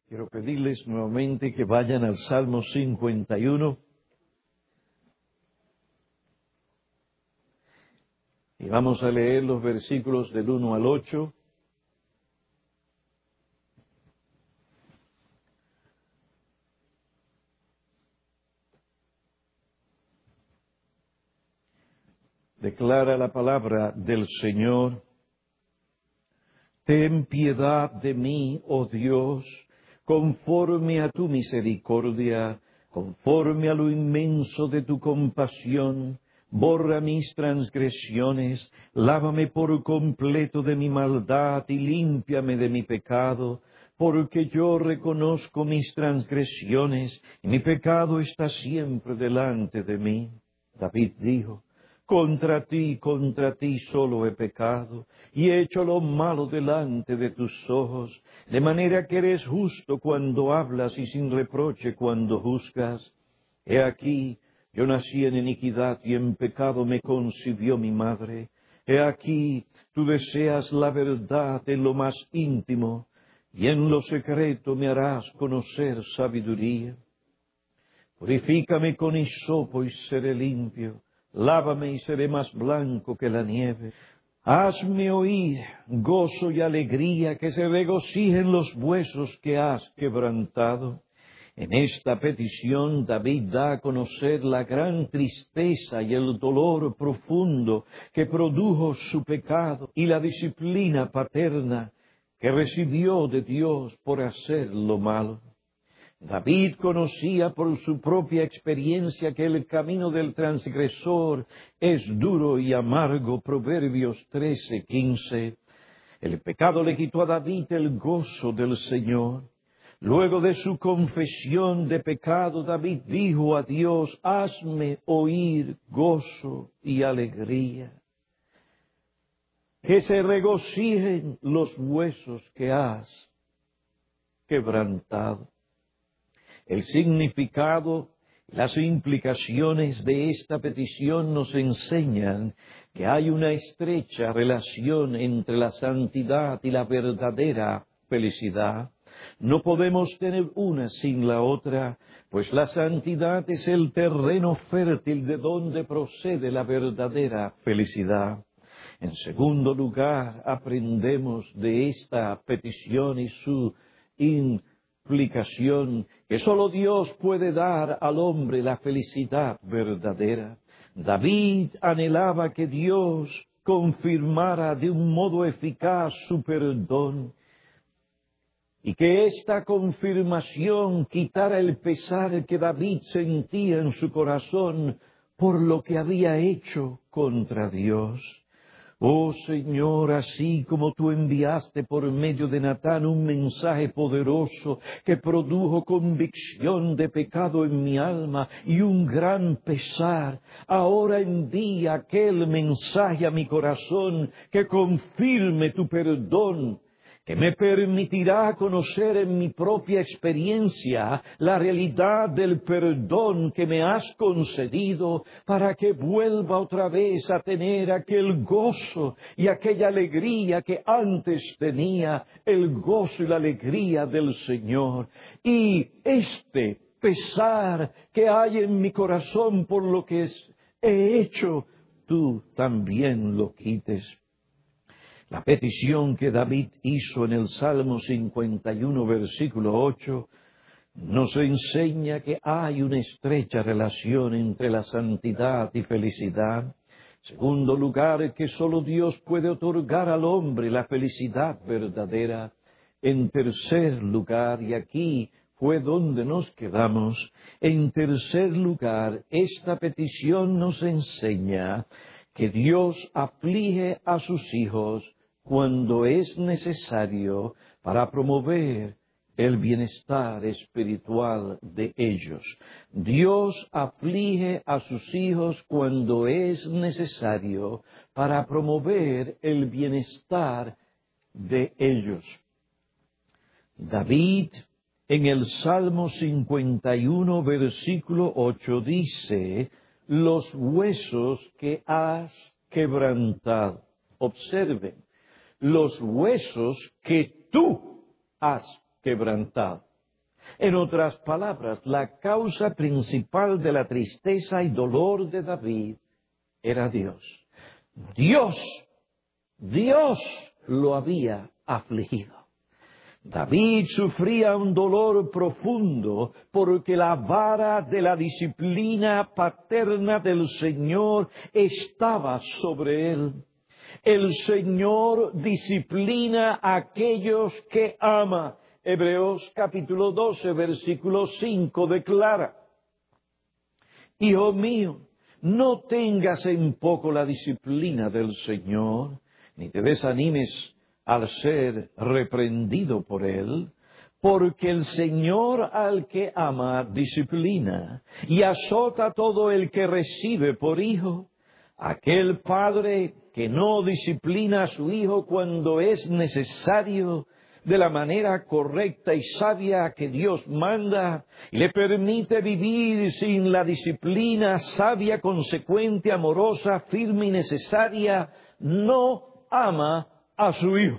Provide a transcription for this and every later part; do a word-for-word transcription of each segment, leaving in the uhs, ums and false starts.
Quiero pedirles nuevamente que vayan al Salmo cincuenta y uno y vamos a leer los versículos del uno al ocho. Declara la palabra del Señor: Ten piedad de mí, oh Dios, conforme a tu misericordia, conforme a lo inmenso de tu compasión. Borra mis transgresiones, lávame por completo de mi maldad y límpiame de mi pecado, porque yo reconozco mis transgresiones y mi pecado está siempre delante de mí. David dijo: Contra ti, contra ti solo he pecado, y he hecho lo malo delante de tus ojos, de manera que eres justo cuando hablas y sin reproche cuando juzgas. He aquí, yo nací en iniquidad y en pecado me concibió mi madre. He aquí, tú deseas la verdad en lo más íntimo, y en lo secreto me harás conocer sabiduría. Purifícame con hisopo y seré limpio. Lávame y seré más blanco que la nieve. Hazme oír gozo y alegría, que se regocijen los huesos que has quebrantado. En esta petición David da a conocer la gran tristeza y el dolor profundo que produjo su pecado y la disciplina paterna que recibió de Dios por hacer lo malo. David conocía por su propia experiencia que el camino del transgresor es duro y amargo. Proverbios trece, quince. El pecado le quitó a David el gozo del Señor. Luego de su confesión de pecado, David dijo a Dios: Hazme oír gozo y alegría. Que se regocijen los huesos que has quebrantado. El significado, las implicaciones de esta petición nos enseñan que hay una estrecha relación entre la santidad y la verdadera felicidad. No podemos tener una sin la otra, pues la santidad es el terreno fértil de donde procede la verdadera felicidad. En segundo lugar, aprendemos de esta petición y su implicación que sólo Dios puede dar al hombre la felicidad verdadera. David anhelaba que Dios confirmara de un modo eficaz su perdón y que esta confirmación quitara el pesar que David sentía en su corazón por lo que había hecho contra Dios. Oh Señor, así como tú enviaste por medio de Natán un mensaje poderoso que produjo convicción de pecado en mi alma y un gran pesar, ahora envía aquel mensaje a mi corazón que confirme tu perdón, que me permitirá conocer en mi propia experiencia la realidad del perdón que me has concedido, para que vuelva otra vez a tener aquel gozo y aquella alegría que antes tenía, el gozo y la alegría del Señor. Y este pesar que hay en mi corazón por lo que he hecho, tú también lo quites. La petición que David hizo en el Salmo cincuenta y uno, versículo ocho, nos enseña que hay una estrecha relación entre la santidad y felicidad. Segundo lugar, que sólo Dios puede otorgar al hombre la felicidad verdadera. En tercer lugar, y aquí fue donde nos quedamos, en tercer lugar, esta petición nos enseña que Dios aflige a sus hijos cuando es necesario para promover el bienestar espiritual de ellos. Dios aflige a sus hijos cuando es necesario para promover el bienestar de ellos. David, en el Salmo cincuenta y uno, versículo ocho, dice: Los huesos que has quebrantado. Observen, los huesos que tú has quebrantado. En otras palabras, la causa principal de la tristeza y dolor de David era Dios. Dios, Dios lo había afligido. David sufría un dolor profundo porque la vara de la disciplina paterna del Señor estaba sobre él. El Señor disciplina a aquellos que ama. Hebreos capítulo doce, versículo cinco declara: Hijo mío, no tengas en poco la disciplina del Señor, ni te desanimes al ser reprendido por Él, porque el Señor al que ama disciplina y azota a todo el que recibe por hijo. Aquel padre que no disciplina a su hijo cuando es necesario, de la manera correcta y sabia que Dios manda, y le permite vivir sin la disciplina sabia, consecuente, amorosa, firme y necesaria, no ama a su hijo.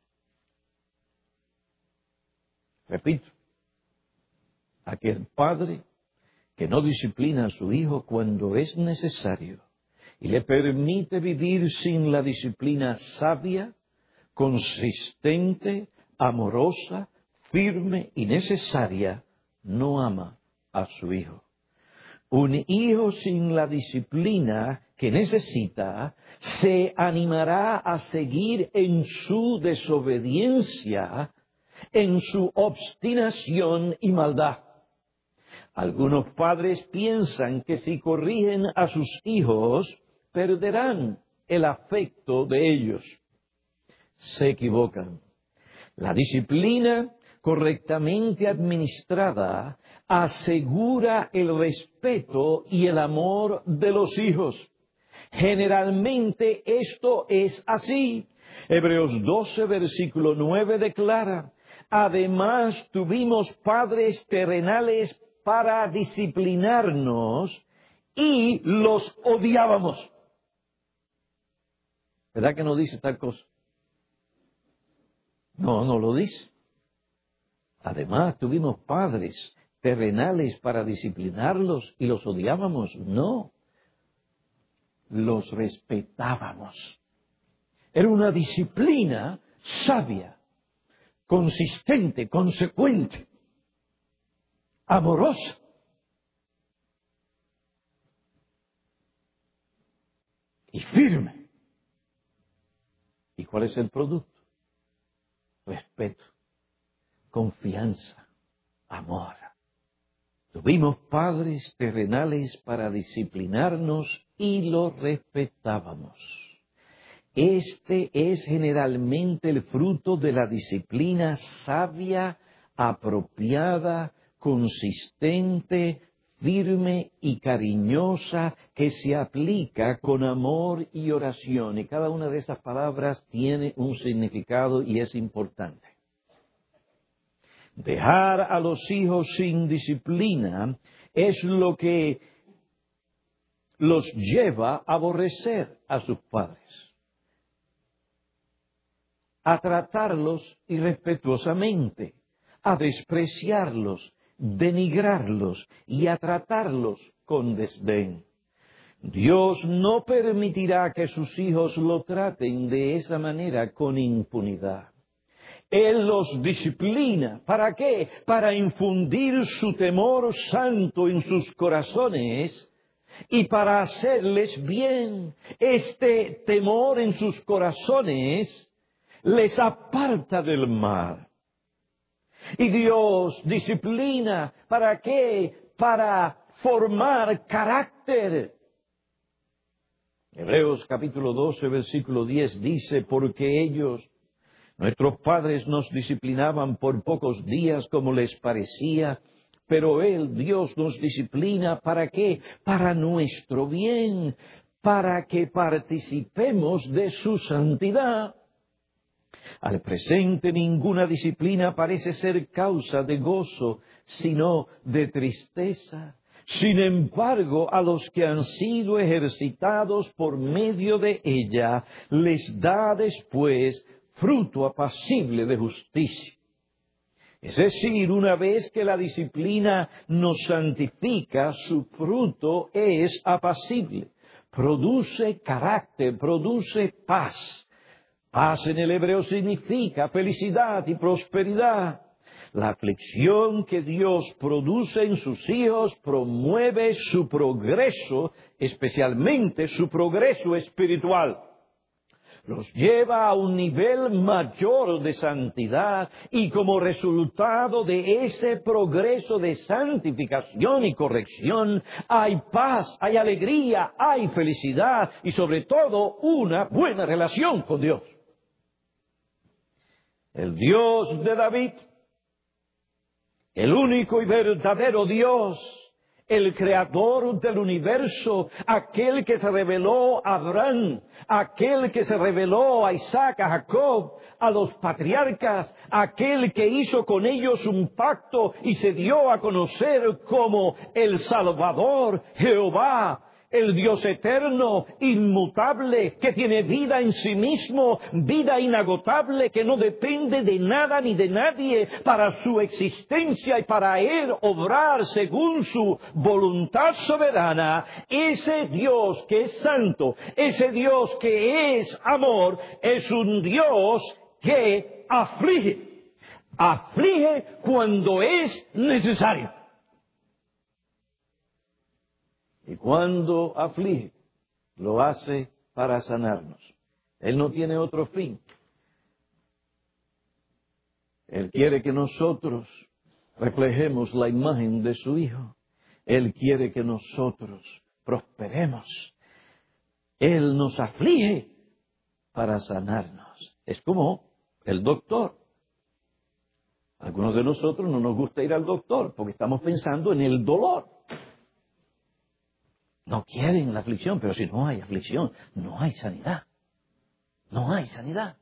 Repito, aquel padre que no disciplina a su hijo cuando es necesario y le permite vivir sin la disciplina sabia, consistente, amorosa, firme y necesaria, no ama a su hijo. Un hijo sin la disciplina que necesita se animará a seguir en su desobediencia, en su obstinación y maldad. Algunos padres piensan que si corrigen a sus hijos, perderán el afecto de ellos. Se equivocan. La disciplina correctamente administrada asegura el respeto y el amor de los hijos. Generalmente esto es así. Hebreos doce, versículo nueve declara: Además tuvimos padres terrenales para disciplinarnos y los odiábamos. ¿Verdad que no dice tal cosa? No, no lo dice. Además tuvimos padres terrenales para disciplinarlos y los odiábamos. No, los respetábamos. Era una disciplina sabia, consistente, consecuente, amorosa. Y firme. ¿Y cuál es el producto? Respeto, confianza, amor. Tuvimos padres terrenales para disciplinarnos y los respetábamos. Este es generalmente el fruto de la disciplina sabia, apropiada, consistente, firme y cariñosa que se aplica con amor y oración. Y cada una de esas palabras tiene un significado y es importante. Dejar a los hijos sin disciplina es lo que los lleva a aborrecer a sus padres, a tratarlos irrespetuosamente, a despreciarlos, denigrarlos y a tratarlos con desdén. Dios no permitirá que sus hijos lo traten de esa manera con impunidad. Él los disciplina. ¿Para qué? Para infundir su temor santo en sus corazones y para hacerles bien. Este temor en sus corazones les aparta del mal. Y Dios disciplina. ¿Para qué? Para formar carácter. Hebreos capítulo doce, versículo diez dice: porque ellos, nuestros padres, nos disciplinaban por pocos días como les parecía, pero Él, Dios, nos disciplina. ¿Para qué? Para nuestro bien, para que participemos de su santidad. Al presente ninguna disciplina parece ser causa de gozo, sino de tristeza. Sin embargo, a los que han sido ejercitados por medio de ella, les da después fruto apacible de justicia. Es decir, una vez que la disciplina nos santifica, su fruto es apacible, produce carácter, produce paz. Paz en el hebreo significa felicidad y prosperidad. La aflicción que Dios produce en sus hijos promueve su progreso, especialmente su progreso espiritual. Los lleva a un nivel mayor de santidad y como resultado de ese progreso de santificación y corrección hay paz, hay alegría, hay felicidad y sobre todo una buena relación con Dios. El Dios de David, el único y verdadero Dios, el creador del universo, aquel que se reveló a Abraham, aquel que se reveló a Isaac, a Jacob, a los patriarcas, aquel que hizo con ellos un pacto y se dio a conocer como el Salvador, Jehová, el Dios eterno, inmutable, que tiene vida en sí mismo, vida inagotable, que no depende de nada ni de nadie para su existencia y para Él obrar según su voluntad soberana. Ese Dios que es santo, ese Dios que es amor, es un Dios que aflige. Aflige cuando es necesario. Y cuando aflige, lo hace para sanarnos. Él no tiene otro fin. Él quiere que nosotros reflejemos la imagen de su Hijo. Él quiere que nosotros prosperemos. Él nos aflige para sanarnos. Es como el doctor. Algunos de nosotros no nos gusta ir al doctor porque estamos pensando en el dolor. No quieren la aflicción, pero si no hay aflicción, no hay sanidad. No hay sanidad.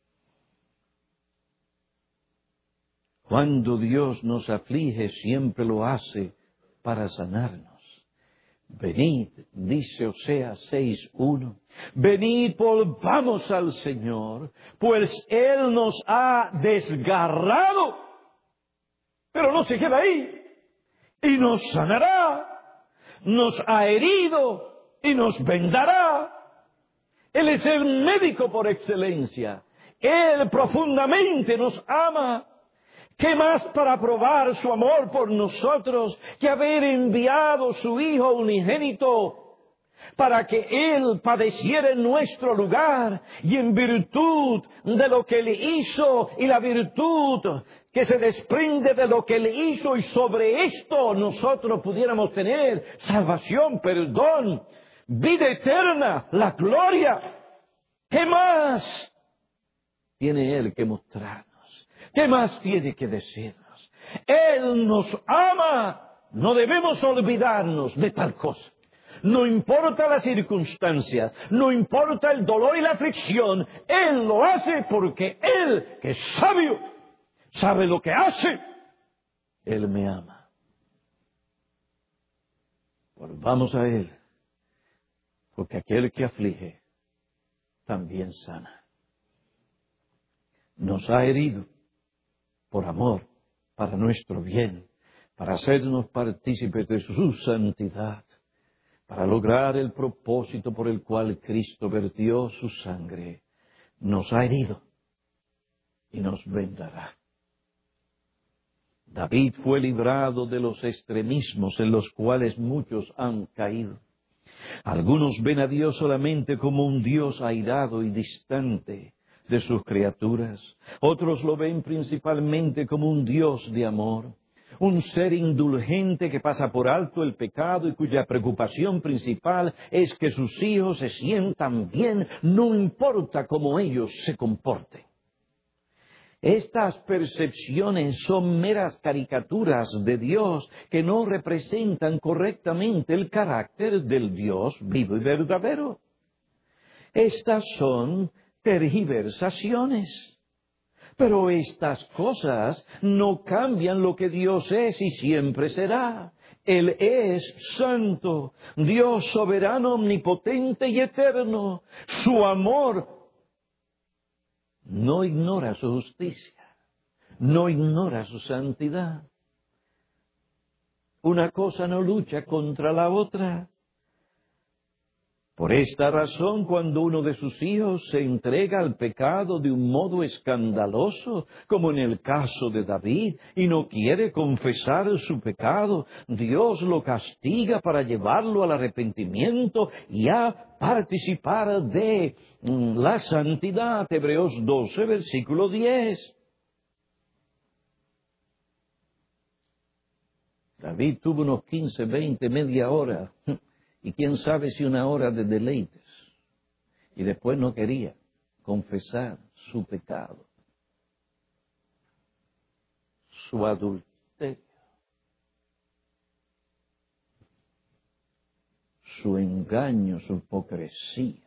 Cuando Dios nos aflige, siempre lo hace para sanarnos. Venid, dice Oseas seis uno, venid, volvamos al Señor, pues Él nos ha desgarrado, pero no se queda ahí, y nos sanará. Nos ha herido y nos vendará. Él es el médico por excelencia. Él profundamente nos ama. ¿Qué más para probar su amor por nosotros que haber enviado su Hijo unigénito para que Él padeciera en nuestro lugar y en virtud de lo que Él hizo y la virtud que se desprende de lo que Él hizo y sobre esto nosotros pudiéramos tener salvación, perdón, vida eterna, la gloria? ¿Qué más tiene Él que mostrarnos? ¿Qué más tiene que decirnos? Él nos ama. No debemos olvidarnos de tal cosa. No importa las circunstancias, no importa el dolor y la aflicción, Él lo hace porque Él, que es sabio, sabe lo que hace. Él me ama. Volvamos a Él, porque aquel que aflige también sana. Nos ha herido por amor, para nuestro bien, para hacernos partícipes de su santidad, para lograr el propósito por el cual Cristo vertió su sangre. Nos ha herido y nos vendará. David fue librado de los extremismos en los cuales muchos han caído. Algunos ven a Dios solamente como un Dios airado y distante de sus criaturas. Otros lo ven principalmente como un Dios de amor, un ser indulgente que pasa por alto el pecado y cuya preocupación principal es que sus hijos se sientan bien, no importa cómo ellos se comporten. Estas percepciones son meras caricaturas de Dios que no representan correctamente el carácter del Dios vivo y verdadero. Estas son tergiversaciones. Pero estas cosas no cambian lo que Dios es y siempre será. Él es santo, Dios soberano, omnipotente y eterno. Su amor no ignora su justicia. no ignora su santidad. Una cosa no lucha contra la otra. Por esta razón, cuando uno de sus hijos se entrega al pecado de un modo escandaloso, como en el caso de David, y no quiere confesar su pecado, Dios lo castiga para llevarlo al arrepentimiento y a participar de la santidad. Hebreos doce, versículo diez. David tuvo unos quince, veinte, media hora. Y quién sabe si una hora de deleites. Y después no quería confesar su pecado, su adulterio, su engaño, su hipocresía.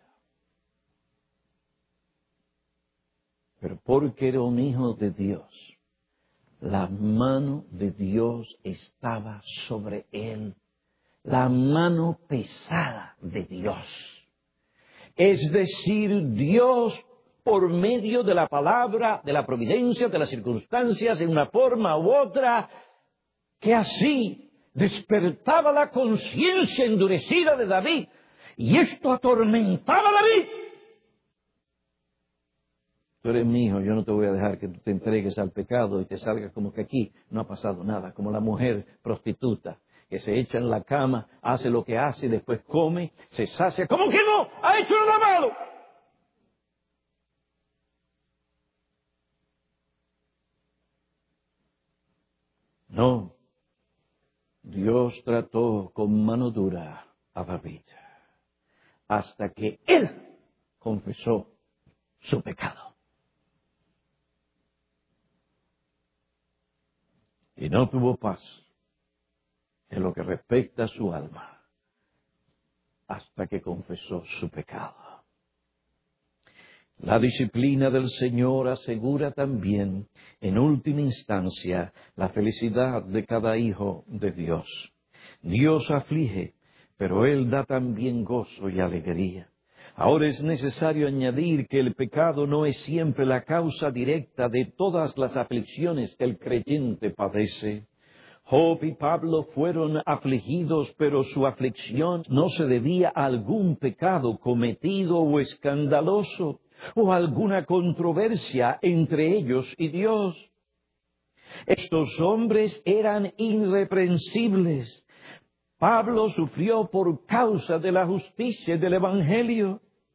Pero porque era un hijo de Dios, la mano de Dios estaba sobre él. La mano pesada de Dios. Es decir, Dios, por medio de la palabra, de la providencia, de las circunstancias, en una forma u otra, que así despertaba la conciencia endurecida de David, y esto atormentaba a David. Tú eres mi hijo, yo no te voy a dejar que tú te entregues al pecado y te salgas como que aquí no ha pasado nada, como la mujer prostituta, que se echa en la cama, hace lo que hace y después come, se sacia. ¿Cómo que no? ¡Ha hecho nada malo! No. Dios trató con mano dura a David hasta que él confesó su pecado. Y no tuvo paz en lo que respecta a su alma, hasta que confesó su pecado. La disciplina del Señor asegura también, en última instancia, la felicidad de cada hijo de Dios. Dios aflige, pero Él da también gozo y alegría. Ahora es necesario añadir que el pecado no es siempre la causa directa de todas las aflicciones que el creyente padece. Job y Pablo fueron afligidos, pero su aflicción no se debía a algún pecado cometido o escandaloso, o alguna controversia entre ellos y Dios. Estos hombres eran irreprensibles. Pablo sufrió por causa de la justicia y del Evangelio.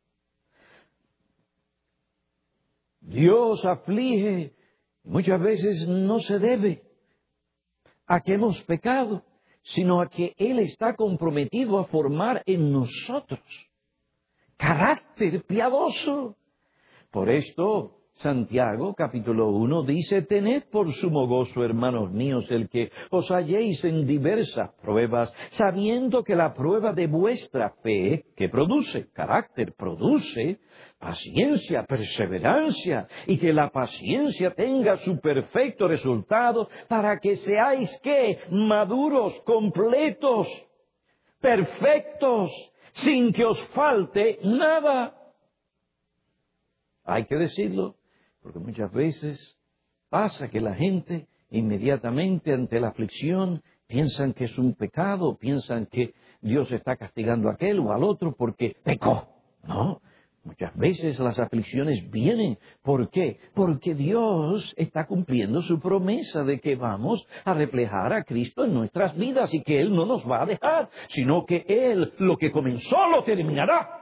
Dios aflige, muchas veces no se debe a que hemos pecado, sino a que Él está comprometido a formar en nosotros carácter piadoso. Por esto, Santiago, capítulo uno, dice: tened por sumo gozo, hermanos míos, el que os halléis en diversas pruebas, sabiendo que la prueba de vuestra fe, que produce carácter, produce paciencia, perseverancia, y que la paciencia tenga su perfecto resultado, para que seáis, ¿qué? Maduros, completos, perfectos, sin que os falte nada. Hay que decirlo, porque muchas veces pasa que la gente inmediatamente ante la aflicción piensan que es un pecado, piensan que Dios está castigando a aquel o al otro porque pecó. No, muchas veces las aflicciones vienen. ¿Por qué? Porque Dios está cumpliendo su promesa de que vamos a reflejar a Cristo en nuestras vidas y que Él no nos va a dejar, sino que Él lo que comenzó lo terminará.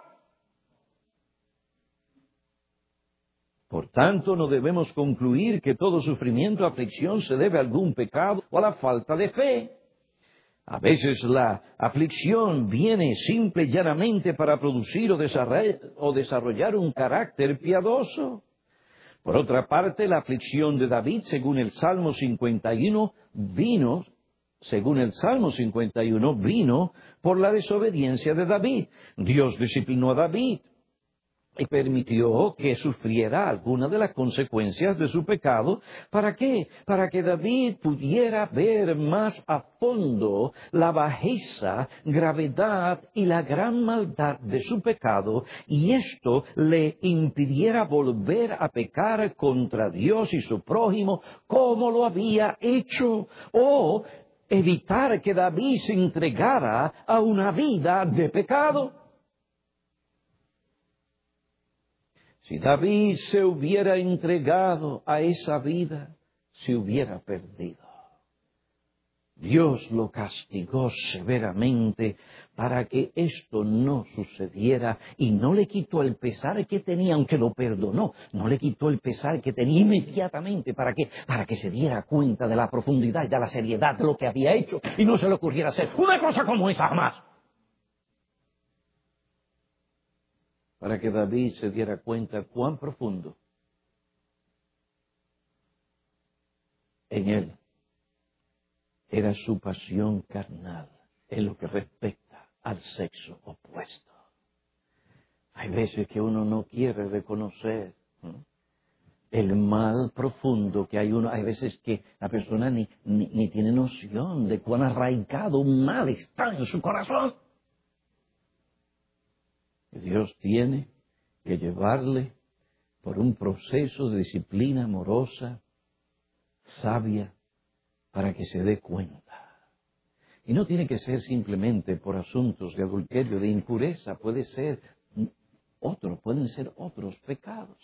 Por tanto, no debemos concluir que todo sufrimiento o aflicción se debe a algún pecado o a la falta de fe. A veces la aflicción viene simple y llanamente para producir o desarrollar, o desarrollar un carácter piadoso. Por otra parte, la aflicción de David, según el Salmo cincuenta y uno, vino, según el Salmo cincuenta y uno, vino por la desobediencia de David. Dios disciplinó a David. y permitió que sufriera alguna de las consecuencias de su pecado. ¿Para qué? Para que David pudiera ver más a fondo la bajeza, gravedad y la gran maldad de su pecado, y esto le impidiera volver a pecar contra Dios y su prójimo como lo había hecho, o evitar que David se entregara a una vida de pecado. Si David se hubiera entregado a esa vida, se hubiera perdido. Dios lo castigó severamente para que esto no sucediera, y no le quitó el pesar que tenía, aunque lo perdonó, no le quitó el pesar que tenía inmediatamente. ¿Para qué? Para que se diera cuenta de la profundidad y de la seriedad de lo que había hecho y no se le ocurriera hacer una cosa como esa jamás. Para que David se diera cuenta cuán profundo en él era su pasión carnal en lo que respecta al sexo opuesto. Hay veces que uno no quiere reconocer ¿no? el mal profundo que hay uno. Hay veces que la persona ni, ni, ni tiene noción de cuán arraigado un mal está en su corazón. Dios tiene que llevarle por un proceso de disciplina amorosa, sabia, para que se dé cuenta. Y no tiene que ser simplemente por asuntos de adulterio, de impureza, puede ser otro, pueden ser otros pecados.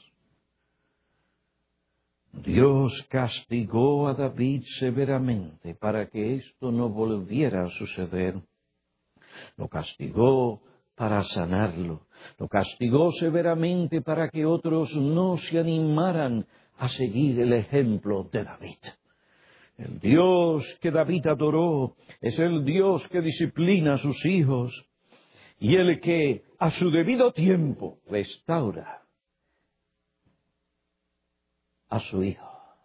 Dios castigó a David severamente para que esto no volviera a suceder. Lo castigó para sanarlo. Lo castigó severamente para que otros no se animaran a seguir el ejemplo de David. El Dios que David adoró es el Dios que disciplina a sus hijos y el que a su debido tiempo restaura a su hijo.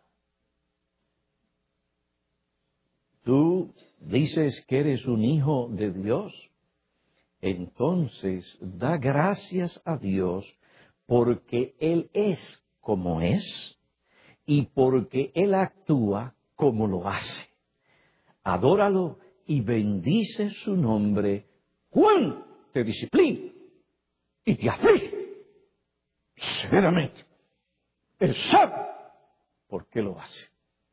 ¿Tú dices que eres un hijo de Dios? Entonces da gracias a Dios porque Él es como es y porque Él actúa como lo hace. Adóralo y bendice su nombre. Juan te disciplina y te aflige severamente. Él sabe por qué lo hace.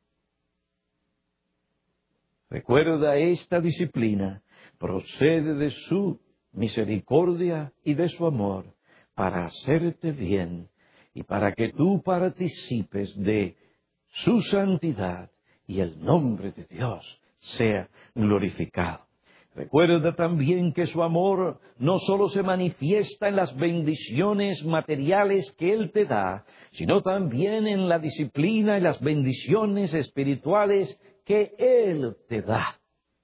Recuerda, esta disciplina procede de su misericordia y de su amor para hacerte bien y para que tú participes de su santidad y el nombre de Dios sea glorificado. Recuerda también que su amor no solo se manifiesta en las bendiciones materiales que Él te da, sino también en la disciplina y las bendiciones espirituales que Él te da.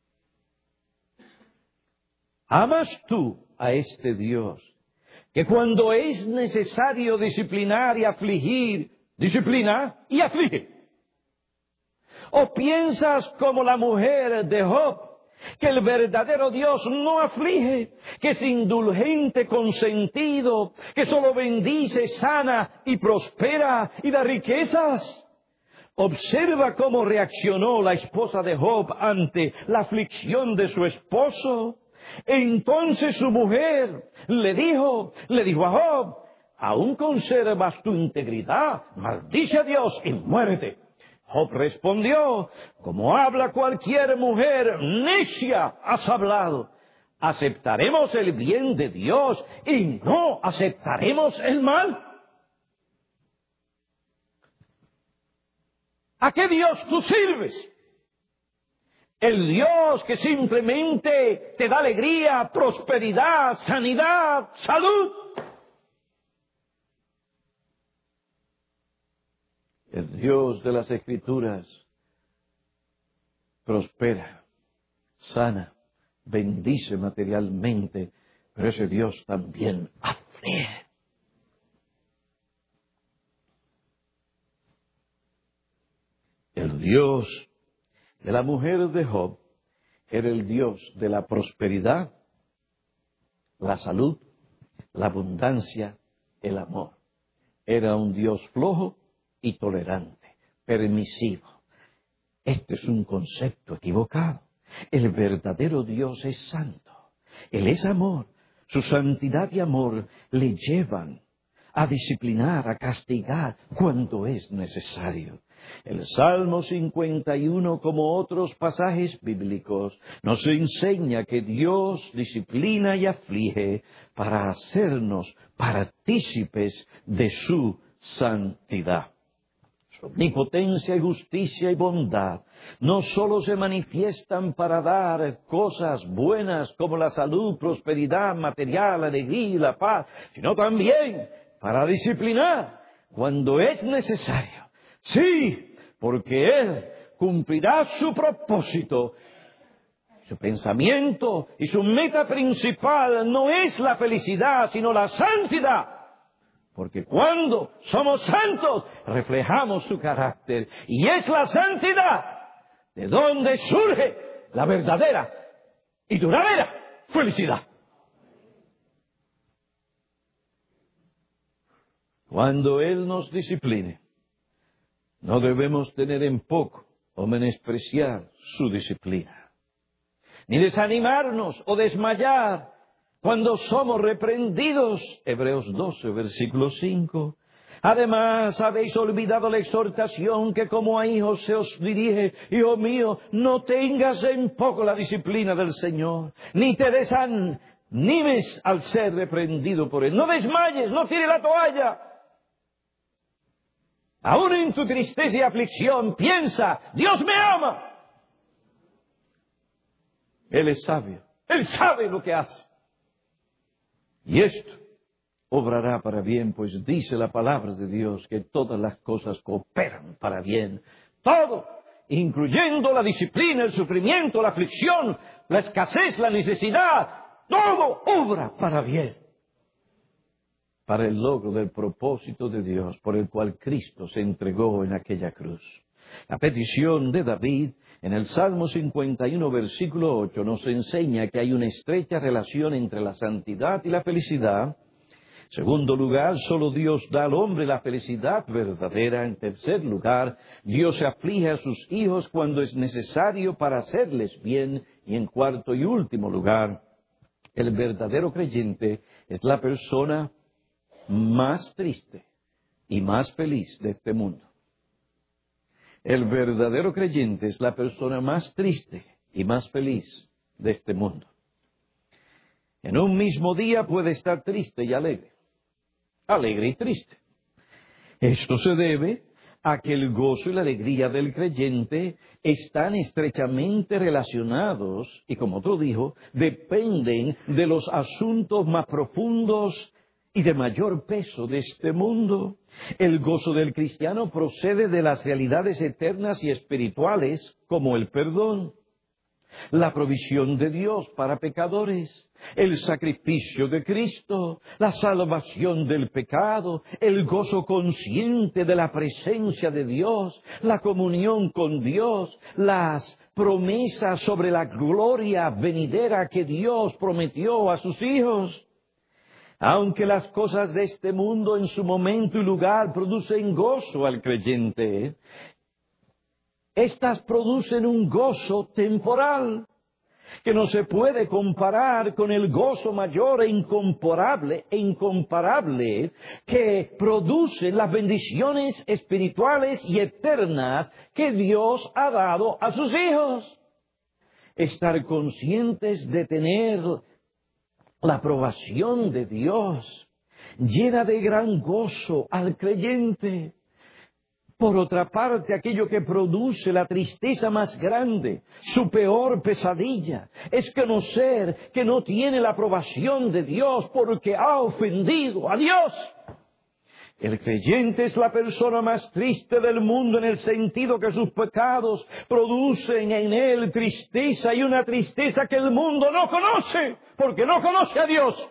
¿Amas tú a este Dios que cuando es necesario disciplinar y afligir, disciplina y aflige? ¿O piensas como la mujer de Job, que el verdadero Dios no aflige, que es indulgente, consentido, que solo bendice, sana y prospera y da riquezas? Observa cómo reaccionó la esposa de Job ante la aflicción de su esposo. Entonces su mujer le dijo, le dijo a Job: ¿aún conservas tu integridad? Maldice a Dios y muérete. Job respondió: como habla cualquier mujer necia, has hablado. ¿Aceptaremos el bien de Dios y no aceptaremos el mal? ¿A qué Dios tú sirves? El Dios que simplemente te da alegría, prosperidad, sanidad, salud. El Dios de las Escrituras prospera, sana, bendice materialmente, pero ese Dios también aflige. El Dios de la mujer de Job era el Dios de la prosperidad, la salud, la abundancia el amor. Era un Dios flojo y tolerante, permisivo. Este es un concepto equivocado. El verdadero Dios es santo. Él es amor. Su santidad y amor le llevan a disciplinar, a castigar cuando es necesario. El Salmo cincuenta y uno, como otros pasajes bíblicos, nos enseña que Dios disciplina y aflige para hacernos partícipes de su santidad. Su omnipotencia y justicia y bondad no sólo se manifiestan para dar cosas buenas como la salud, prosperidad material, alegría y la paz, sino también para disciplinar cuando es necesario. Sí, porque Él cumplirá su propósito. Su pensamiento y su meta principal no es la felicidad, sino la santidad. Porque cuando somos santos, reflejamos su carácter. Y es la santidad de donde surge la verdadera y duradera felicidad. Cuando Él nos discipline, no debemos tener en poco o menospreciar su disciplina, ni desanimarnos o desmayar cuando somos reprendidos. Hebreos doce, versículo cinco. Además, habéis olvidado la exhortación que como a hijos se os dirige. Hijo mío, no tengas en poco la disciplina del Señor, ni te desanimes al ser reprendido por Él. No desmayes, no tires la toalla. Aún en tu tristeza y aflicción, piensa, Dios me ama. Él es sabio, Él sabe lo que hace. Y esto obrará para bien, pues dice la palabra de Dios que todas las cosas cooperan para bien. Todo, incluyendo la disciplina, el sufrimiento, la aflicción, la escasez, la necesidad, todo obra para bien, para el logro del propósito de Dios por el cual Cristo se entregó en aquella cruz. La petición de David en el Salmo cincuenta y uno, versículo ocho, nos enseña que hay una estrecha relación entre la santidad y la felicidad. En segundo lugar, solo Dios da al hombre la felicidad verdadera. En tercer lugar, Dios se aflige a sus hijos cuando es necesario para hacerles bien. Y en cuarto y último lugar, el verdadero creyente es la persona más triste y más feliz de este mundo. El verdadero creyente es la persona más triste y más feliz de este mundo. En un mismo día puede estar triste y alegre, alegre y triste. Esto se debe a que el gozo y la alegría del creyente están estrechamente relacionados y, como otro dijo, dependen de los asuntos más profundos y de mayor peso de este mundo. El gozo del cristiano procede de las realidades eternas y espirituales, como el perdón, la provisión de Dios para pecadores, el sacrificio de Cristo, la salvación del pecado, el gozo consciente de la presencia de Dios, la comunión con Dios, las promesas sobre la gloria venidera que Dios prometió a sus hijos. Aunque las cosas de este mundo en su momento y lugar producen gozo al creyente, estas producen un gozo temporal que no se puede comparar con el gozo mayor e incomparable, e incomparable que producen las bendiciones espirituales y eternas que Dios ha dado a sus hijos. Estar conscientes de tener la aprobación de Dios llena de gran gozo al creyente. Por otra parte, aquello que produce la tristeza más grande, su peor pesadilla, es conocer que no tiene la aprobación de Dios porque ha ofendido a Dios. El creyente es la persona más triste del mundo en el sentido que sus pecados producen en él tristeza, y una tristeza que el mundo no conoce porque no conoce a Dios.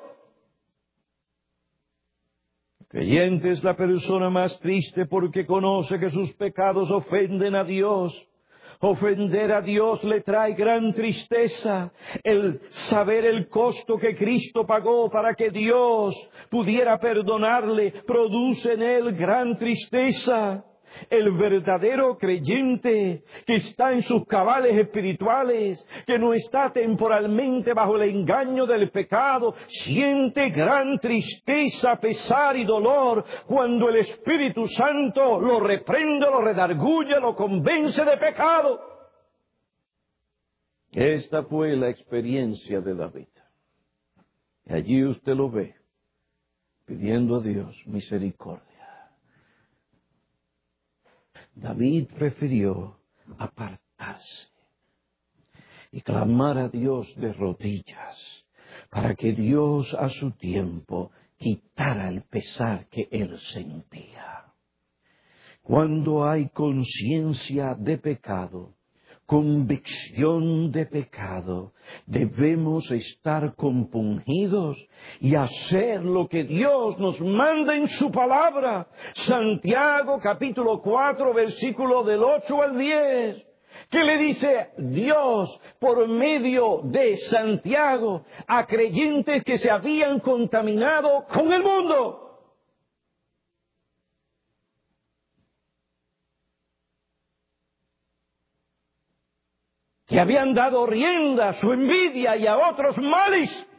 El creyente es la persona más triste porque conoce que sus pecados ofenden a Dios, Ofender a Dios le trae gran tristeza. El saber el costo que Cristo pagó para que Dios pudiera perdonarle produce en él gran tristeza. El verdadero creyente que está en sus cabales espirituales, que no está temporalmente bajo el engaño del pecado, siente gran tristeza, pesar y dolor cuando el Espíritu Santo lo reprende, lo redarguye, lo convence de pecado. Esta fue la experiencia de David. Y allí usted lo ve, pidiendo a Dios misericordia. David prefirió apartarse y clamar a Dios de rodillas para que Dios a su tiempo quitara el pesar que él sentía. Cuando hay conciencia de pecado, convicción de pecado, debemos estar compungidos y hacer lo que Dios nos manda en su palabra. Santiago capítulo cuatro, versículo del ocho al diez. ¿Qué le dice Dios por medio de Santiago a creyentes que se habían contaminado con el mundo? Que habían dado rienda a su envidia y a otros males.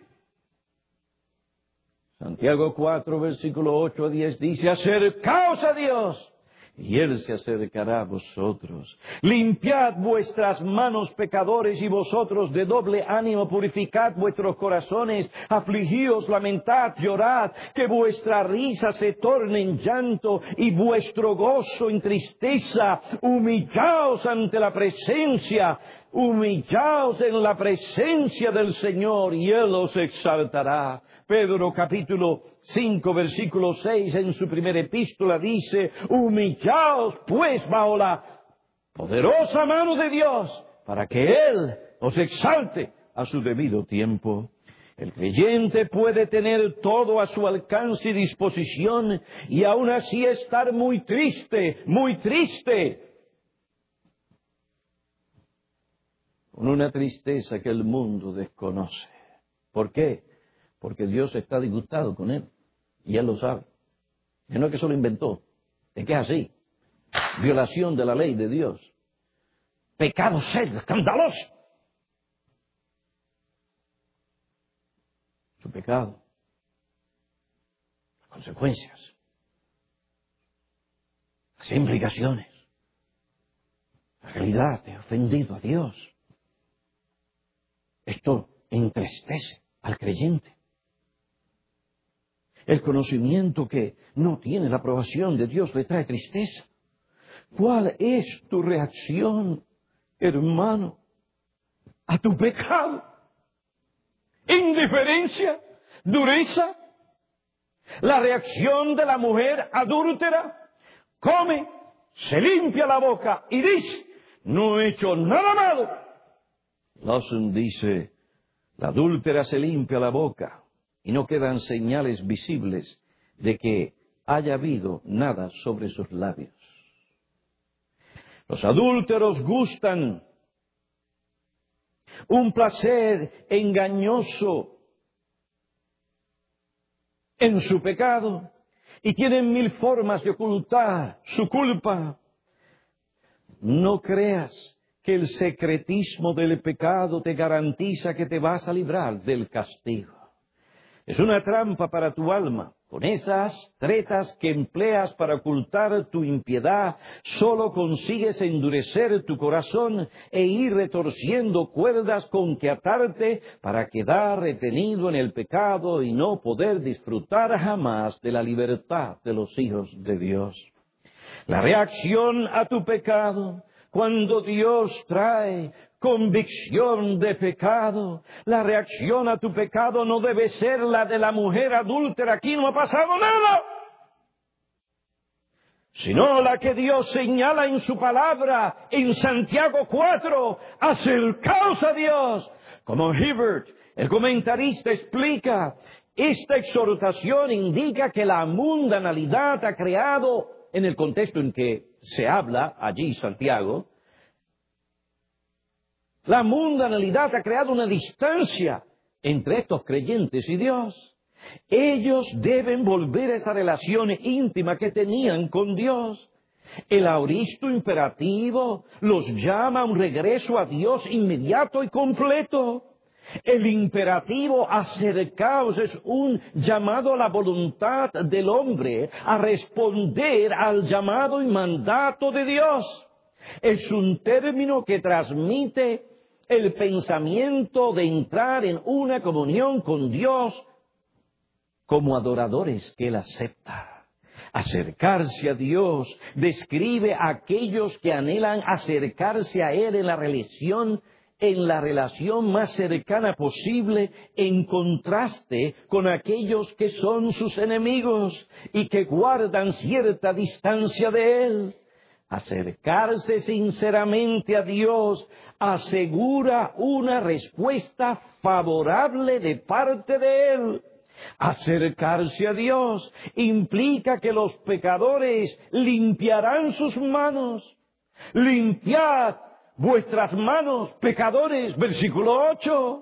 Santiago cuatro, versículo ocho a diez dice, acercaos a Dios, y Él se acercará a vosotros. Limpiad vuestras manos, pecadores, y vosotros de doble ánimo purificad vuestros corazones. Afligíos, lamentad, llorad, que vuestra risa se torne en llanto y vuestro gozo en tristeza. Humillaos ante la presencia, humillaos en la presencia del Señor, y Él os exaltará. Pedro capítulo cinco, versículo seis, en su primera epístola dice, humillaos pues bajo la poderosa mano de Dios, para que Él os exalte a su debido tiempo. El creyente puede tener todo a su alcance y disposición, y aún así estar muy triste, muy triste, con una tristeza que el mundo desconoce. ¿Por qué? Porque Dios está disgustado con él, y él lo sabe. Y no es que se lo inventó, es que es así. Violación de la ley de Dios. Pecado serio, escandaloso. Su pecado. Las consecuencias. Las implicaciones. La realidad de ofendido a Dios. Esto entristece al creyente. El conocimiento que no tiene la aprobación de Dios le trae tristeza. ¿Cuál es tu reacción, hermano, a tu pecado? ¿Indiferencia? ¿Dureza? La reacción de la mujer adúltera: come, se limpia la boca y dice, no he hecho nada malo. Lawson dice, la adúltera se limpia la boca y no quedan señales visibles de que haya habido nada sobre sus labios. Los adúlteros gustan un placer engañoso en su pecado y tienen mil formas de ocultar su culpa. No creas que el secretismo del pecado te garantiza que te vas a librar del castigo. Es una trampa para tu alma. Con esas tretas que empleas para ocultar tu impiedad, solo consigues endurecer tu corazón e ir retorciendo cuerdas con que atarte para quedar retenido en el pecado y no poder disfrutar jamás de la libertad de los hijos de Dios. La reacción a tu pecado, cuando Dios trae convicción de pecado, la reacción a tu pecado no debe ser la de la mujer adúltera. Aquí no ha pasado nada. Sino la que Dios señala en su palabra en Santiago cuatro. Acercaos a Dios. Como Hibbert, el comentarista, explica, esta exhortación indica que la mundanalidad ha creado, en el contexto en que se habla allí Santiago, La mundanalidad ha creado una distancia entre estos creyentes y Dios. Ellos deben volver a esa relación íntima que tenían con Dios. El aoristo imperativo los llama a un regreso a Dios inmediato y completo. El imperativo acercaos es un llamado a la voluntad del hombre a responder al llamado y mandato de Dios. Es un término que transmite el pensamiento de entrar en una comunión con Dios como adoradores que Él acepta. Acercarse a Dios describe a aquellos que anhelan acercarse a Él en la relación, en la relación más cercana posible, en contraste con aquellos que son sus enemigos y que guardan cierta distancia de Él. Acercarse sinceramente a Dios asegura una respuesta favorable de parte de Él. Acercarse a Dios implica que los pecadores limpiarán sus manos. Limpiad vuestras manos, pecadores, versículo ocho.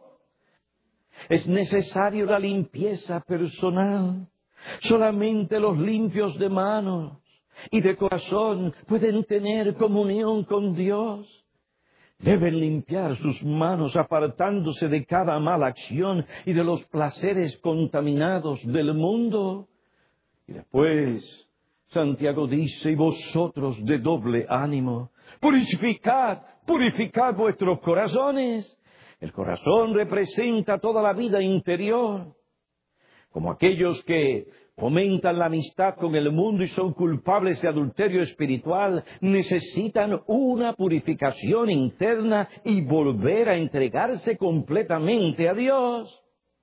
Es necesario la limpieza personal. Solamente los limpios de manos y de corazón pueden tener comunión con Dios. Deben limpiar sus manos apartándose de cada mala acción y de los placeres contaminados del mundo. Y después, Santiago dice, y vosotros de doble ánimo, purificad, purificad vuestros corazones. El corazón representa toda la vida interior. Como aquellos que fomentan la amistad con el mundo y son culpables de adulterio espiritual, necesitan una purificación interna y volver a entregarse completamente a Dios.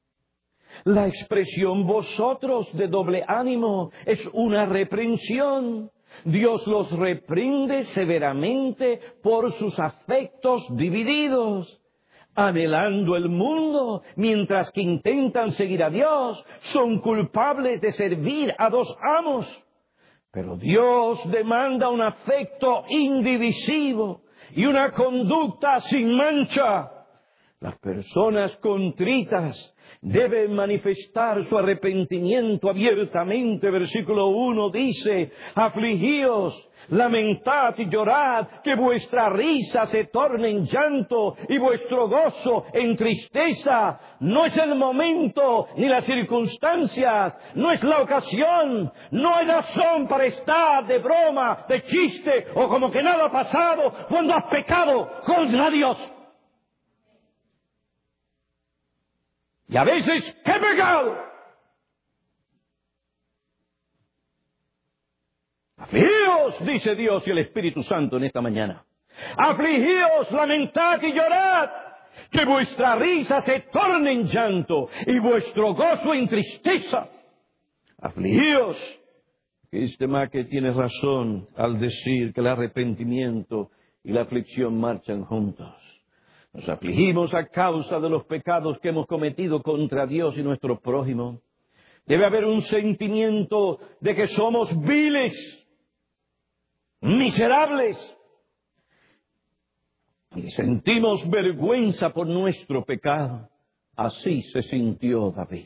La expresión vosotros de doble ánimo es una reprensión. Dios los reprende severamente por sus afectos divididos. Anhelando el mundo, mientras que intentan seguir a Dios, son culpables de servir a dos amos. Pero Dios demanda un afecto indivisivo y una conducta sin mancha. Las personas contritas deben manifestar su arrepentimiento abiertamente. Versículo uno dice, afligíos, lamentad y llorad, que vuestra risa se torne en llanto y vuestro gozo en tristeza. No es el momento ni las circunstancias, no es la ocasión, no hay razón para estar de broma, de chiste o como que nada ha pasado cuando has pecado contra Dios. Y a veces, ¿qué pecado? Afligíos, dice Dios y el Espíritu Santo en esta mañana. Afligíos, lamentad y llorad, que vuestra risa se torne en llanto y vuestro gozo en tristeza. Afligíos, que este Maque tiene razón al decir que el arrepentimiento y la aflicción marchan juntos. Nos afligimos a causa de los pecados que hemos cometido contra Dios y nuestro prójimo. Debe haber un sentimiento de que somos viles, miserables, y sentimos vergüenza por nuestro pecado. Así se sintió David.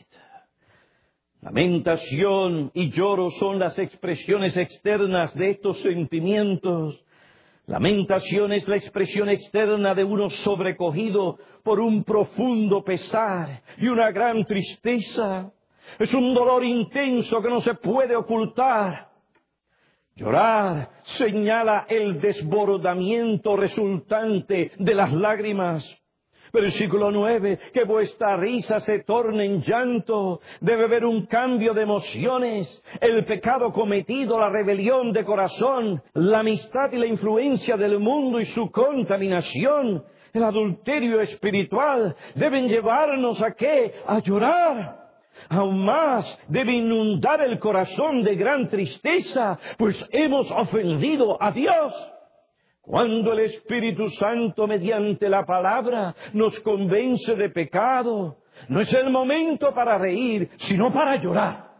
Lamentación y lloro son las expresiones externas de estos sentimientos. Lamentación es la expresión externa de uno sobrecogido por un profundo pesar y una gran tristeza. Es un dolor intenso que no se puede ocultar. Llorar señala el desbordamiento resultante de las lágrimas. Versículo nueve, que vuestra risa se torne en llanto. Debe haber un cambio de emociones. El pecado cometido, la rebelión de corazón, la amistad y la influencia del mundo y su contaminación, el adulterio espiritual, deben llevarnos a ¿qué? A llorar. Aún más debe inundar el corazón de gran tristeza, pues hemos ofendido a Dios. Cuando el Espíritu Santo, mediante la palabra, nos convence de pecado, no es el momento para reír, sino para llorar.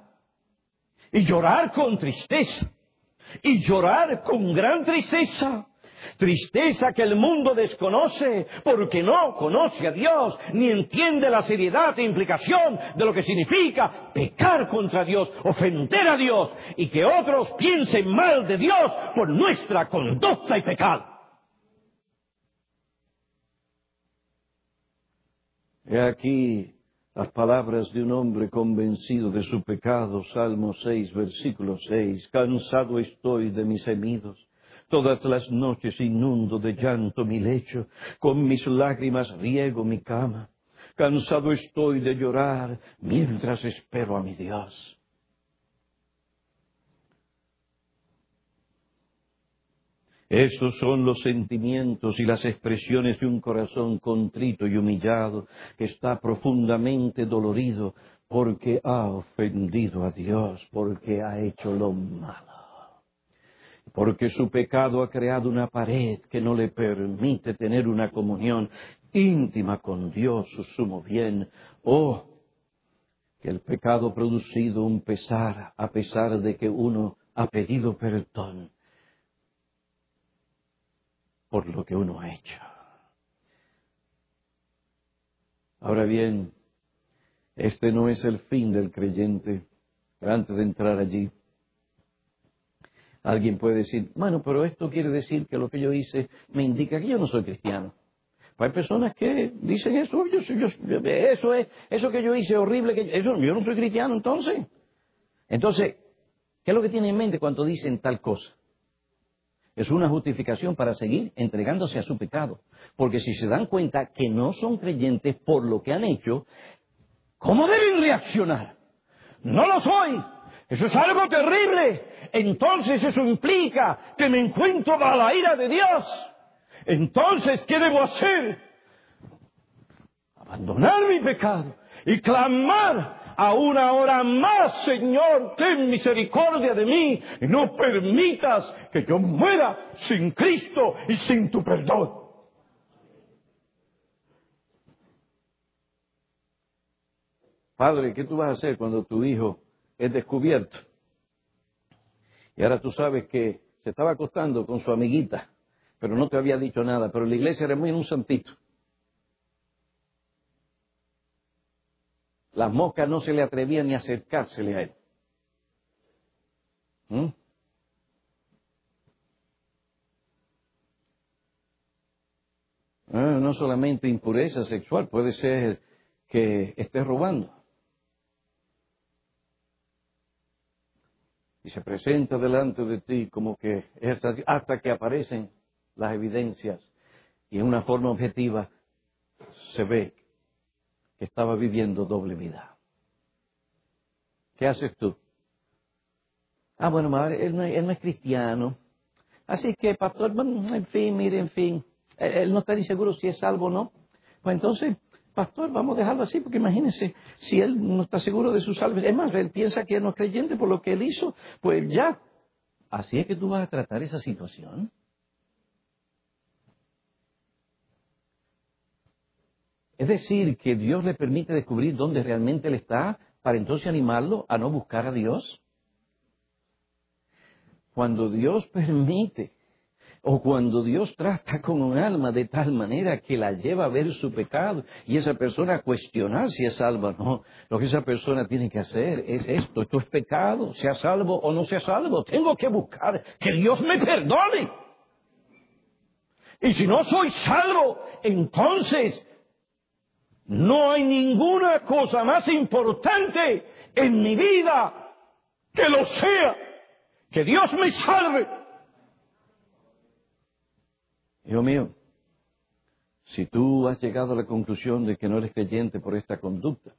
Y llorar con tristeza. Y llorar con gran tristeza. Tristeza que el mundo desconoce porque no conoce a Dios, ni entiende la seriedad e implicación de lo que significa pecar contra Dios, ofender a Dios, y que otros piensen mal de Dios por nuestra conducta y pecado. He aquí las palabras de un hombre convencido de su pecado, Salmo seis, versículo seis. Cansado estoy de mis gemidos, todas las noches inundo de llanto mi lecho, con mis lágrimas riego mi cama. Cansado estoy de llorar mientras espero a mi Dios. Estos son los sentimientos y las expresiones de un corazón contrito y humillado que está profundamente dolorido porque ha ofendido a Dios, porque ha hecho lo malo, porque su pecado ha creado una pared que no le permite tener una comunión íntima con Dios, su sumo bien. Oh, que el pecado ha producido un pesar a pesar de que uno ha pedido perdón por lo que uno ha hecho. Ahora bien, este no es el fin del creyente. Pero antes de entrar allí, alguien puede decir, bueno, pero esto quiere decir que lo que yo hice me indica que yo no soy cristiano. Hay personas que dicen eso, yo, yo, eso es, eso que yo hice horrible, que eso, yo no soy cristiano entonces. Entonces, ¿qué es lo que tienen en mente cuando dicen tal cosa? Es una justificación para seguir entregándose a su pecado. Porque si se dan cuenta que no son creyentes por lo que han hecho, ¿cómo deben reaccionar? No lo soy. Eso es algo terrible. Entonces eso implica que me encuentro bajo la ira de Dios. Entonces, ¿qué debo hacer? Abandonar mi pecado y clamar a una hora más, Señor, ten misericordia de mí y no permitas que yo muera sin Cristo y sin tu perdón. Padre, ¿qué tú vas a hacer cuando tu hijo es descubierto? Y ahora tú sabes que se estaba acostando con su amiguita, pero no te había dicho nada, pero la iglesia era muy un santito. Las moscas no se le atrevían ni a acercársele a él. ¿Mm? Ah, no solamente impureza sexual, puede ser que esté robando. Y se presenta delante de ti como que hasta que aparecen las evidencias y en una forma objetiva se ve que estaba viviendo doble vida. ¿Qué haces tú? Ah, bueno, madre, él no, él no es cristiano. Así que, pastor, bueno, en fin, mire, en fin, él, él no está ni seguro si es salvo o no. Pues entonces, pastor, vamos a dejarlo así, porque imagínense, si él no está seguro de su salvación, es más, él piensa que no es creyente por lo que él hizo, pues ya. Así es que tú vas a tratar esa situación. Es decir, que Dios le permite descubrir dónde realmente él está, para entonces animarlo a no buscar a Dios. Cuando Dios permite, o cuando Dios trata con un alma de tal manera que la lleva a ver su pecado y esa persona a cuestionar si es salva o no, lo que esa persona tiene que hacer es esto, esto es pecado, sea salvo o no sea salvo, tengo que buscar que Dios me perdone. Y si no soy salvo, entonces no hay ninguna cosa más importante en mi vida que lo sea, que Dios me salve. Hijo mío, si tú has llegado a la conclusión de que no eres creyente por esta conducta,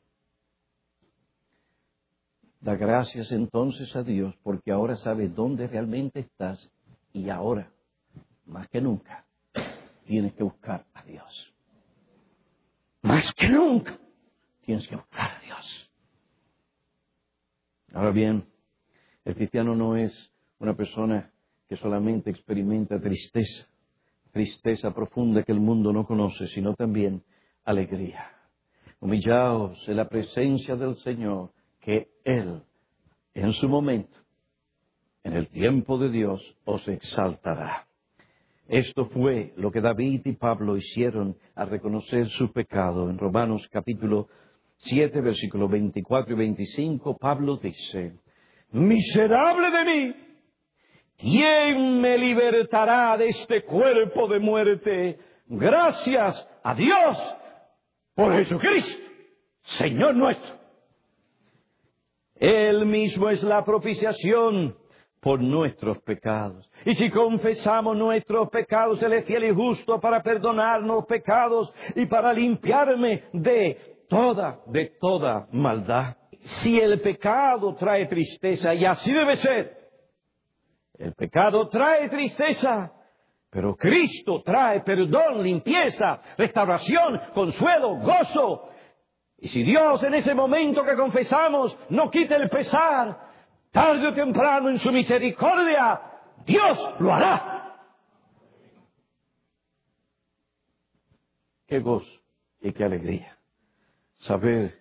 da gracias entonces a Dios porque ahora sabes dónde realmente estás y ahora, más que nunca, tienes que buscar a Dios. Más que nunca tienes que buscar a Dios. Ahora bien, el cristiano no es una persona que solamente experimenta tristeza, tristeza profunda que el mundo no conoce, sino también alegría. Humillaos en la presencia del Señor, que Él, en su momento, en el tiempo de Dios, os exaltará. Esto fue lo que David y Pablo hicieron al reconocer su pecado. En Romanos capítulo siete, versículos veinticuatro y veinticinco, Pablo dice: miserable de mí, ¿quién me libertará de este cuerpo de muerte? Gracias a Dios por Jesucristo, Señor nuestro. Él mismo es la propiciación por nuestros pecados. Y si confesamos nuestros pecados, Él es fiel y justo para perdonarnos pecados y para limpiarme de toda, de toda maldad. Si el pecado trae tristeza, y así debe ser, el pecado trae tristeza, pero Cristo trae perdón, limpieza, restauración, consuelo, gozo. Y si Dios en ese momento que confesamos no quita el pesar, tarde o temprano en su misericordia, Dios lo hará. Qué gozo y qué alegría saber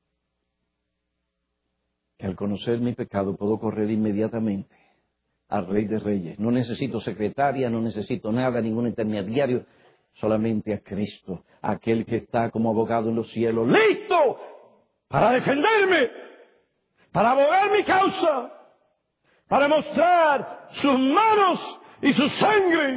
que al conocer mi pecado puedo correr inmediatamente al Rey de Reyes. No necesito secretaria, no necesito nada, ningún intermediario, solamente a Cristo, aquel que está como abogado en los cielos, listo para defenderme, para abogar mi causa, para mostrar sus manos y su sangre,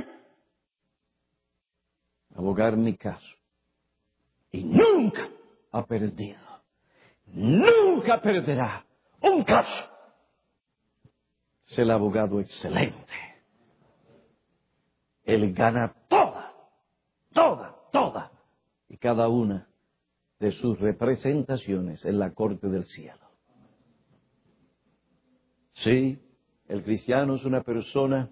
abogar mi caso. Y nunca ha perdido, nunca perderá un caso. Es el abogado excelente. Él gana toda, toda, toda y cada una de sus representaciones en la corte del cielo. Sí, el cristiano es una persona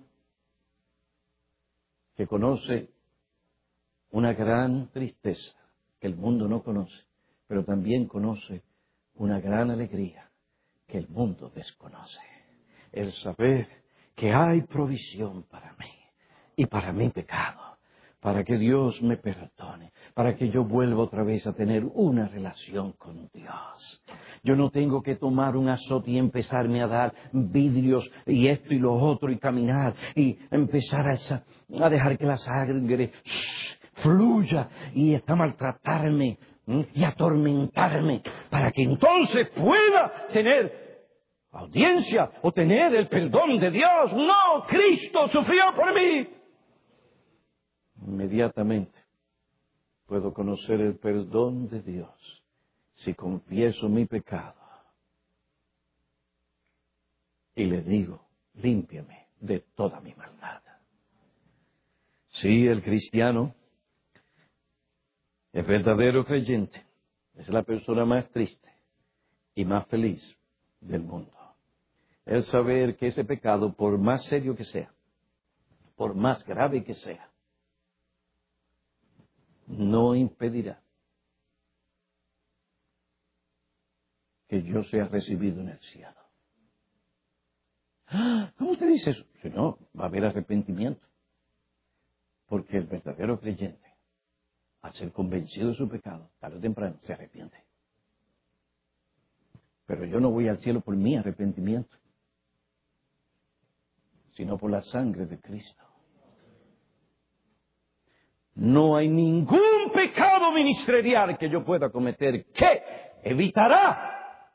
que conoce una gran tristeza que el mundo no conoce, pero también conoce una gran alegría que el mundo desconoce. El saber que hay provisión para mí y para mi pecado, para que Dios me perdone, para que yo vuelva otra vez a tener una relación con Dios. Yo no tengo que tomar un azote y empezarme a dar vidrios y esto y lo otro y caminar y empezar a, esa, a dejar que la sangre shh, fluya y a maltratarme ¿m? y atormentarme para que entonces pueda tener audiencia o tener el perdón de Dios. No, Cristo sufrió por mí. Inmediatamente puedo conocer el perdón de Dios si confieso mi pecado y le digo, límpiame de toda mi maldad. Sí, el cristiano, el verdadero creyente, es la persona más triste y más feliz del mundo. El saber que ese pecado, por más serio que sea, por más grave que sea, no impedirá que yo sea recibido en el cielo. ¿Cómo usted dice eso? Si no, va a haber arrepentimiento. Porque el verdadero creyente, al ser convencido de su pecado, tarde o temprano se arrepiente. Pero yo no voy al cielo por mi arrepentimiento, sino por la sangre de Cristo. No hay ningún pecado ministerial que yo pueda cometer que evitará,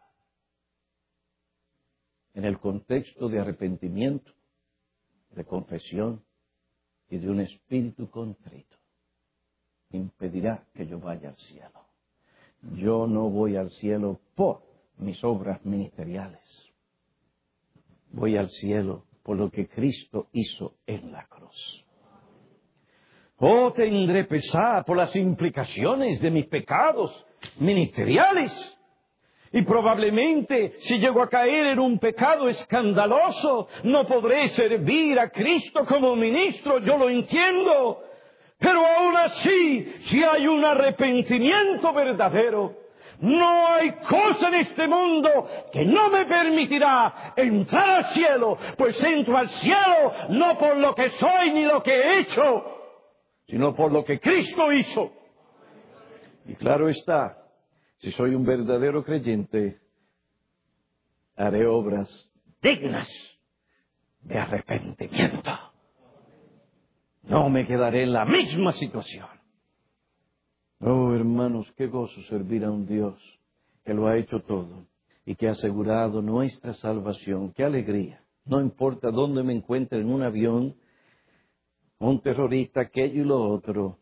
en el contexto de arrepentimiento, de confesión y de un espíritu contrito, impedirá que yo vaya al cielo. Yo no voy al cielo por mis obras ministeriales. Voy al cielo por lo que Cristo hizo en la cruz. Oh, tendré pesar por las implicaciones de mis pecados ministeriales. Y probablemente, si llego a caer en un pecado escandaloso, no podré servir a Cristo como ministro, yo lo entiendo. Pero aún así, si hay un arrepentimiento verdadero, no hay cosa en este mundo que no me permitirá entrar al cielo, pues entro al cielo no por lo que soy ni lo que he hecho, sino por lo que Cristo hizo. Y claro está, si soy un verdadero creyente, haré obras dignas de arrepentimiento. No me quedaré en la misma situación. Oh, hermanos, qué gozo servir a un Dios que lo ha hecho todo y que ha asegurado nuestra salvación. Qué alegría. No importa dónde me encuentre, en un avión, un terrorista, aquello y lo otro.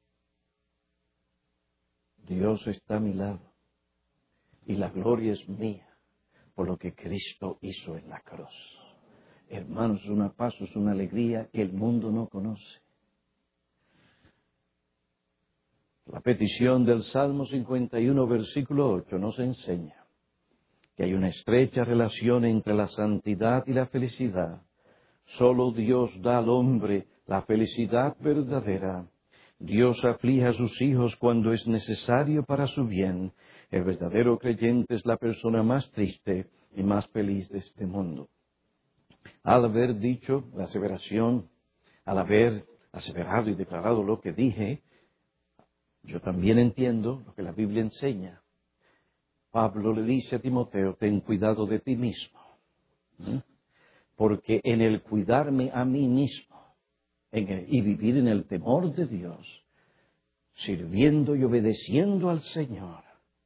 Dios está a mi lado y la gloria es mía por lo que Cristo hizo en la cruz. Hermanos, es una paz, es una alegría que el mundo no conoce. La petición del Salmo cincuenta y uno, versículo ocho, nos enseña que hay una estrecha relación entre la santidad y la felicidad. Solo Dios da al hombre la felicidad verdadera. Dios aflige a sus hijos cuando es necesario para su bien. El verdadero creyente es la persona más triste y más feliz de este mundo. Al haber dicho la aseveración, al haber aseverado y declarado lo que dije, yo también entiendo lo que la Biblia enseña. Pablo le dice a Timoteo, ten cuidado de ti mismo. ¿Mm? Porque en el cuidarme a mí mismo en el, y vivir en el temor de Dios, sirviendo y obedeciendo al Señor,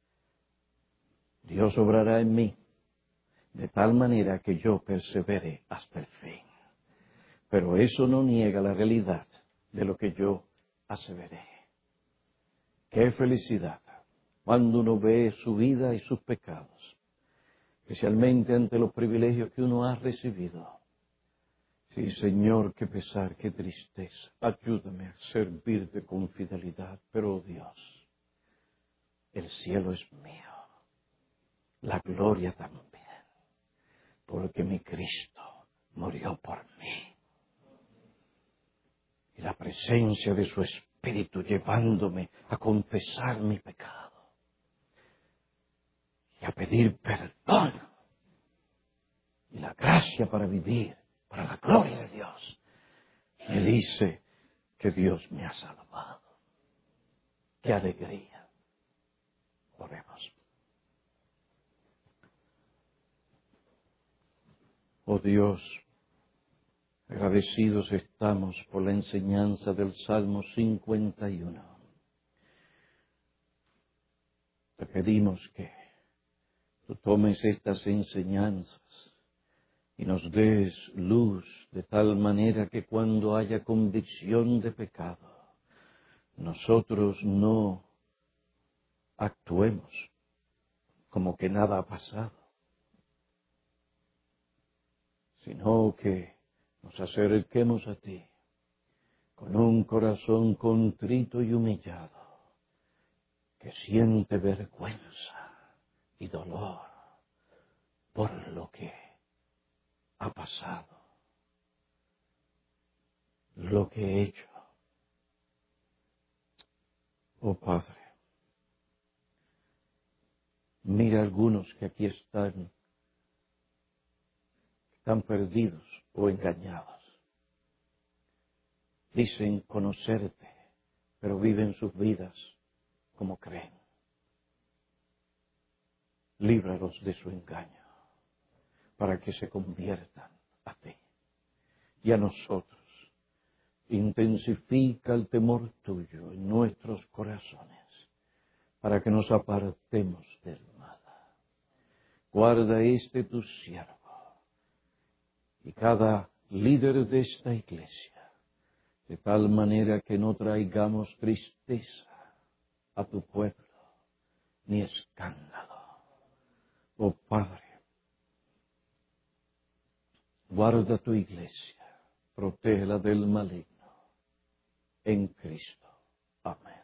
Dios obrará en mí de tal manera que yo persevere hasta el fin. Pero eso no niega la realidad de lo que yo aseveré. ¡Qué felicidad! Cuando uno ve su vida y sus pecados, especialmente ante los privilegios que uno ha recibido. Sí, Señor, qué pesar, qué tristeza. Ayúdame a servirte con fidelidad. Pero, oh Dios, el cielo es mío, la gloria también, porque mi Cristo murió por mí. Y la presencia de su Espíritu llevándome a confesar mi pecado y a pedir perdón y la gracia para vivir para la gloria de Dios. Me dice que Dios me ha salvado. ¡Qué alegría! Oremos. Oh Dios, agradecidos estamos por la enseñanza del Salmo cincuenta y uno. Te pedimos que tú tomes estas enseñanzas y nos des luz de tal manera que cuando haya convicción de pecado, nosotros no actuemos como que nada ha pasado, sino que nos acerquemos a ti con un corazón contrito y humillado, que siente vergüenza y dolor por lo que ha pasado, lo que he hecho. Oh Padre, mira algunos que aquí están, están perdidos o engañados. Dicen conocerte, pero viven sus vidas como creen. Líbralos de su engaño, para que se conviertan a ti. Y a nosotros, intensifica el temor tuyo en nuestros corazones, para que nos apartemos del mal. Guarda este tu siervo y cada líder de esta iglesia, de tal manera que no traigamos tristeza a tu pueblo, ni escándalo. Oh Padre, guarda tu iglesia, protégela del maligno, en Cristo. Amén.